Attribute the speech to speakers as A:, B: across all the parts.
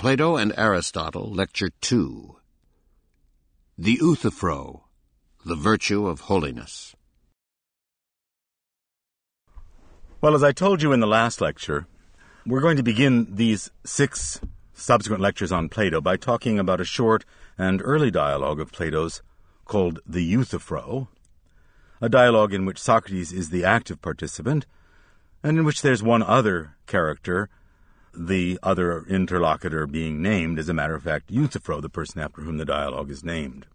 A: Plato and Aristotle, Lecture 2. The Euthyphro, the Virtue of Holiness.
B: Well, as I told you in the last lecture, we're going to begin these 6 subsequent lectures on Plato by talking about a short and early dialogue of Plato's called the Euthyphro, a dialogue in which Socrates is the active participant, and in which there's one other character, the other interlocutor being named, as a matter of fact, Euthyphro, the person after whom the dialogue is named.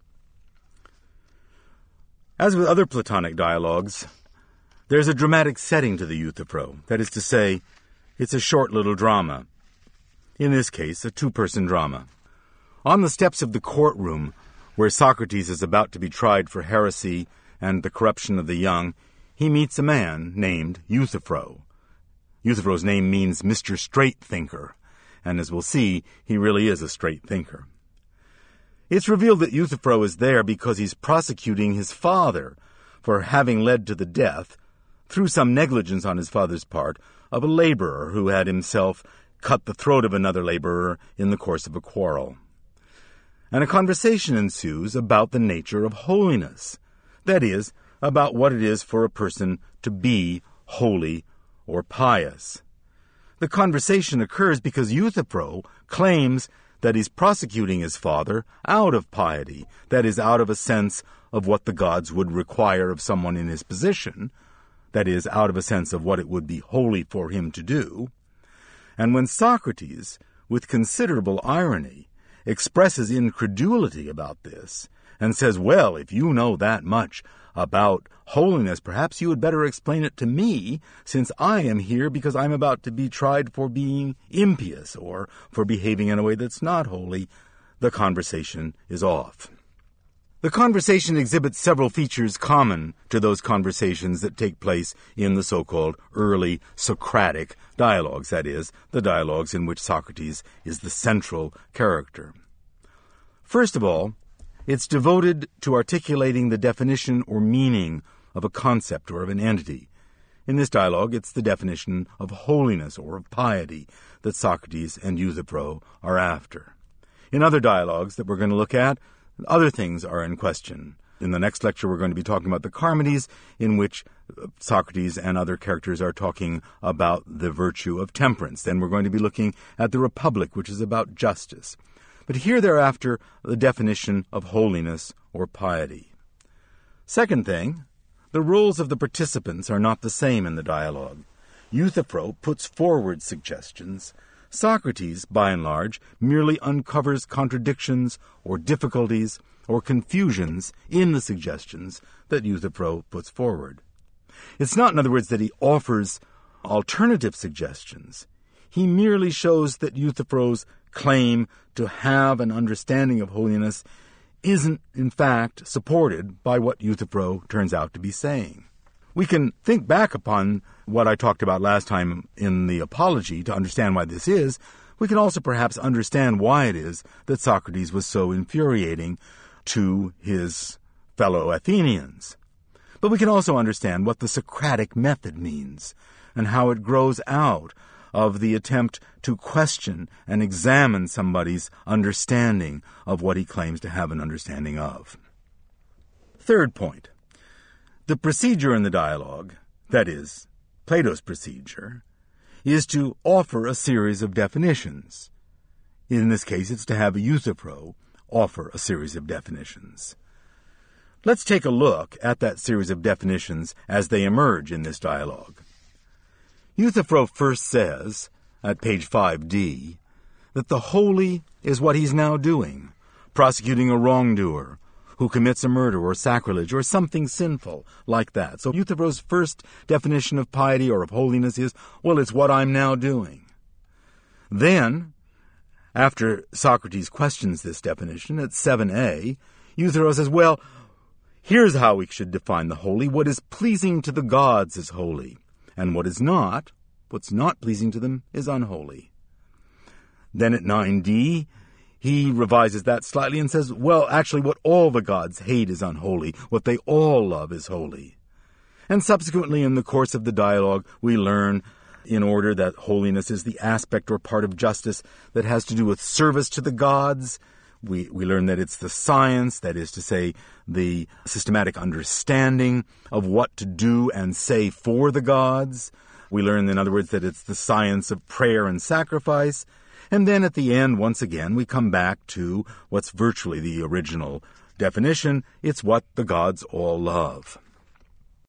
B: As with other Platonic dialogues, there's a dramatic setting to the Euthyphro. That is to say, it's a short little drama. In this case, a 2-person drama. On the steps of the courtroom, where Socrates is about to be tried for heresy and the corruption of the young, he meets a man named Euthyphro. Euthyphro's name means Mr. Straight Thinker, and as we'll see, he really is a straight thinker. It's revealed that Euthyphro is there because he's prosecuting his father for having led to the death, through some negligence on his father's part, of a laborer who had himself cut the throat of another laborer in the course of a quarrel. And a conversation ensues about the nature of holiness, that is, about what it is for a person to be holy or pious. The conversation occurs because Euthyphro claims that he's prosecuting his father out of piety, that is, out of a sense of what the gods would require of someone in his position, that is, out of a sense of what it would be holy for him to do. And when Socrates, with considerable irony, expresses incredulity about this, and says, well, if you know that much about holiness, perhaps you had better explain it to me, since I am here because I'm about to be tried for being impious or for behaving in a way that's not holy, the conversation is off. The conversation exhibits several features common to those conversations that take place in the so-called early Socratic dialogues, that is, the dialogues in which Socrates is the central character. First of all, it's devoted to articulating the definition or meaning of a concept or of an entity. In this dialogue, it's the definition of holiness or of piety that Socrates and Euthyphro are after. In other dialogues that we're going to look at, other things are in question. In the next lecture, we're going to be talking about the Charmides, in which Socrates and other characters are talking about the virtue of temperance. Then we're going to be looking at the Republic, which is about justice. But here thereafter, the definition of holiness or piety. Second thing, the roles of the participants are not the same in the dialogue. Euthyphro puts forward suggestions. Socrates, by and large, merely uncovers contradictions or difficulties or confusions in the suggestions that Euthyphro puts forward. It's not, in other words, that he offers alternative suggestions. He merely shows that Euthyphro's claim to have an understanding of holiness isn't, in fact, supported by what Euthyphro turns out to be saying. We can think back upon what I talked about last time in the Apology to understand why this is. We can also perhaps understand why it is that Socrates was so infuriating to his fellow Athenians. But we can also understand what the Socratic method means and how it grows out of the attempt to question and examine somebody's understanding of what he claims to have an understanding of. Third point. The procedure in the dialogue, that is, Plato's procedure, is to offer a series of definitions. In this case, it's to have Euthyphro offer a series of definitions. Let's take a look at that series of definitions as they emerge in this dialogue. Euthyphro first says, at page 5d, that the holy is what he's now doing, prosecuting a wrongdoer who commits a murder or sacrilege or something sinful like that. So Euthyphro's first definition of piety or of holiness is, well, it's what I'm now doing. Then, after Socrates questions this definition at 7a, Euthyphro says, well, here's how we should define the holy. What is pleasing to the gods is holy, and what's not pleasing to them is unholy. Then at 9d, he revises that slightly and says, well, actually what all the gods hate is unholy. What they all love is holy. And subsequently in the course of the dialogue, we learn in order that holiness is the aspect or part of justice that has to do with service to the gods. We learn that it's the science, that is to say, the systematic understanding of what to do and say for the gods. We learn, in other words, that it's the science of prayer and sacrifice. And then at the end, once again, we come back to what's virtually the original definition. It's what the gods all love.